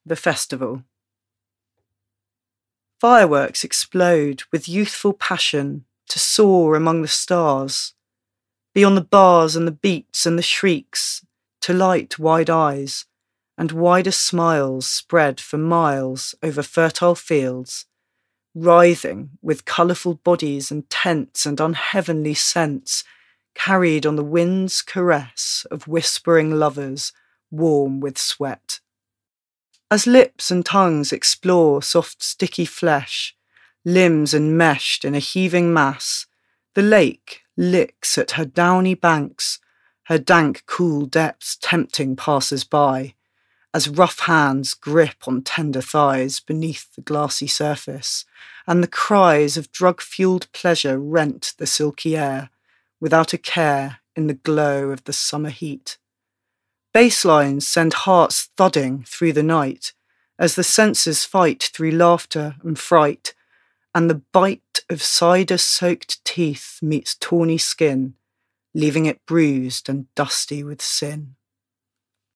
The Festival. Fireworks explode with youthful passion to soar among the stars, beyond the bars and the beats and the shrieks, to light wide eyes, and wider smiles spread for miles over fertile fields, writhing with colourful bodies and tents and unheavenly scents, carried on the wind's caress of whispering lovers, warm with sweat. As lips and tongues explore soft sticky flesh, limbs enmeshed in a heaving mass, the lake licks at her downy banks, her dank cool depths tempting passers-by, as rough hands grip on tender thighs beneath the glassy surface, and the cries of drug-fueled pleasure rent the silky air, without a care in the glow of the summer heat. Bass lines send hearts thudding through the night, as the senses fight through laughter and fright, and the bite of cider-soaked teeth meets tawny skin, leaving it bruised and dusty with sin.